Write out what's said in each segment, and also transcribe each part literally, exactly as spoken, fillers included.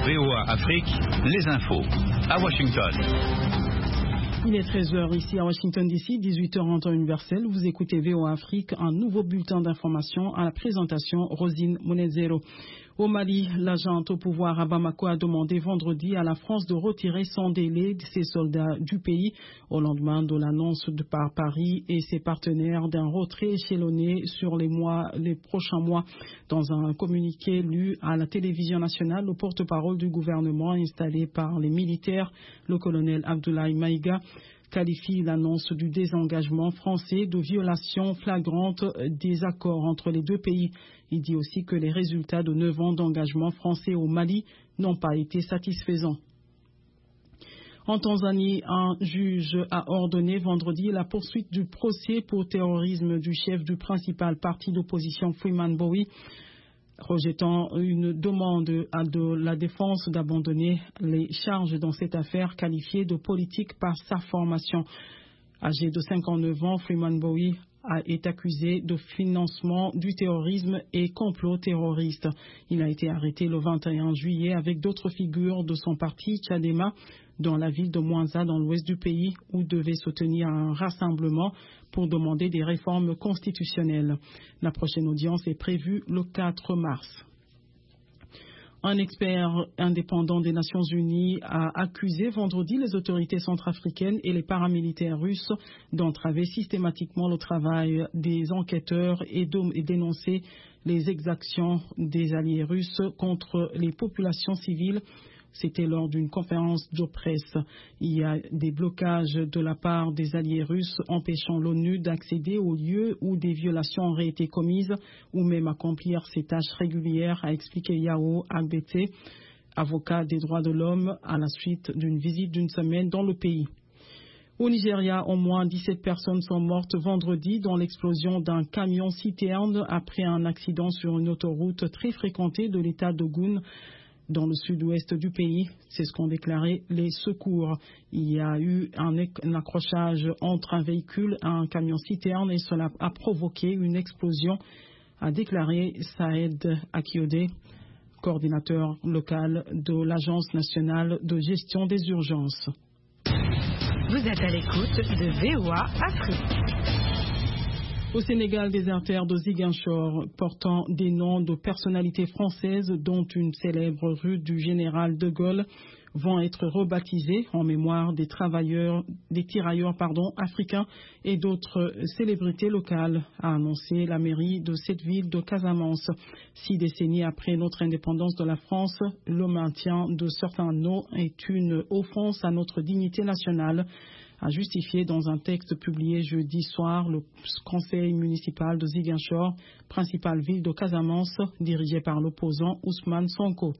V O A Afrique, les infos. À Washington. Il est treize heures ici à Washington D C, dix-huit heures en temps universel. Vous écoutez V O A Afrique, un nouveau bulletin d'information à la présentation Rosine Monezero. Au Mali, l'agent au pouvoir à Bamako a demandé vendredi à la France de retirer sans délai ses soldats du pays au lendemain de l'annonce de par Paris et ses partenaires d'un retrait échelonné sur les mois, les prochains mois. Dans un communiqué lu à la télévision nationale, le porte-parole du gouvernement installé par les militaires, le colonel Abdoulaye Maïga, qualifie l'annonce du désengagement français de violation flagrante des accords entre les deux pays. Il dit aussi que les résultats de neuf ans d'engagement français au Mali n'ont pas été satisfaisants. En Tanzanie, un juge a ordonné vendredi la poursuite du procès pour terrorisme du chef du principal parti d'opposition Freeman Mbowe, rejetant une demande de la défense d'abandonner les charges dans cette affaire qualifiée de politique par sa formation. Âgé de cinquante-neuf ans, Freeman Mbowe est accusé de financement du terrorisme et complot terroriste. Il a été arrêté le vingt et un juillet avec d'autres figures de son parti, Tchadema, dans la ville de Mwanza, dans l'ouest du pays, où devait se tenir un rassemblement pour demander des réformes constitutionnelles. La prochaine audience est prévue le quatre mars. Un expert indépendant des Nations Unies a accusé vendredi les autorités centrafricaines et les paramilitaires russes d'entraver systématiquement le travail des enquêteurs et dénoncer les exactions des alliés russes contre les populations civiles. C'était lors d'une conférence de presse. Il y a des blocages de la part des alliés russes empêchant l'ONU d'accéder aux lieux où des violations auraient été commises ou même accomplir ses tâches régulières, a expliqué Yao Agbete, avocat des droits de l'homme, à la suite d'une visite d'une semaine dans le pays. Au Nigeria, au moins dix-sept personnes sont mortes vendredi dans l'explosion d'un camion-citerne après un accident sur une autoroute très fréquentée de l'État d'Ogun, dans le sud-ouest du pays. C'est ce qu'ont déclaré les secours. Il y a eu un, un accrochage entre un véhicule et un camion-citerne et cela a provoqué une explosion, a déclaré Saed Akiode, coordinateur local de l'Agence nationale de gestion des urgences. Vous êtes à l'écoute de V O A Afrique. Au Sénégal, des artères de Ziguinchor portant des noms de personnalités françaises, dont une célèbre rue du général de Gaulle, vont être rebaptisées en mémoire des travailleurs, des tirailleurs pardon, africains et d'autres célébrités locales, a annoncé la mairie de cette ville de Casamance. Six décennies après notre indépendance de la France, le maintien de certains noms est une offense à notre dignité nationale, a justifié dans un texte publié jeudi soir le conseil municipal de Ziguinchor, principale ville de Casamance, dirigé par l'opposant Ousmane Sonko.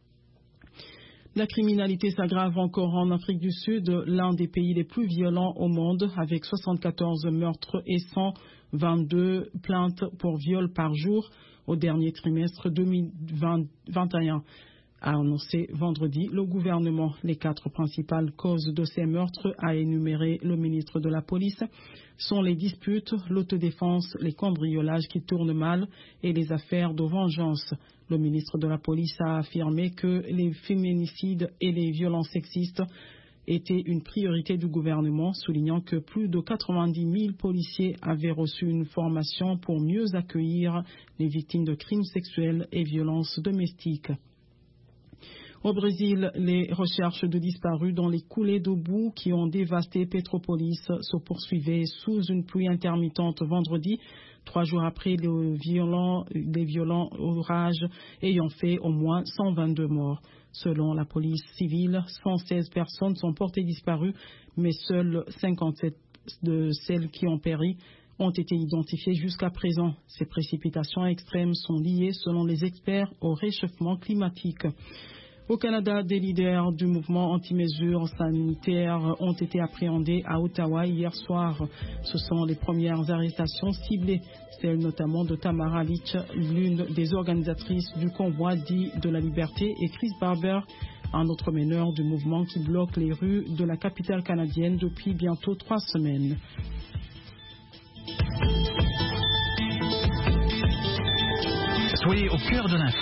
La criminalité s'aggrave encore en Afrique du Sud, l'un des pays les plus violents au monde, avec soixante-quatorze meurtres et cent vingt-deux plaintes pour viol par jour au dernier trimestre deux mille vingt et un. A annoncé vendredi le gouvernement. Les quatre principales causes de ces meurtres, a énuméré le ministre de la Police, sont les disputes, l'autodéfense, les cambriolages qui tournent mal et les affaires de vengeance. Le ministre de la Police a affirmé que les féminicides et les violences sexistes étaient une priorité du gouvernement, soulignant que plus de quatre-vingt-dix mille policiers avaient reçu une formation pour mieux accueillir les victimes de crimes sexuels et violences domestiques. Au Brésil, les recherches de disparus dans les coulées de boue qui ont dévasté Petropolis se poursuivaient sous une pluie intermittente vendredi, trois jours après les violents, les violents orages ayant fait au moins cent vingt-deux morts. Selon la police civile, cent seize personnes sont portées disparues, mais seules cinquante-sept de celles qui ont péri ont été identifiées jusqu'à présent. Ces précipitations extrêmes sont liées, selon les experts, au réchauffement climatique. Au Canada, des leaders du mouvement anti-mesures sanitaires ont été appréhendés à Ottawa hier soir. Ce sont les premières arrestations ciblées, celle notamment de Tamara Lich, l'une des organisatrices du convoi dit de la liberté, et Chris Barber, un autre meneur du mouvement qui bloque les rues de la capitale canadienne depuis bientôt trois semaines. Soyez au cœur de l'info.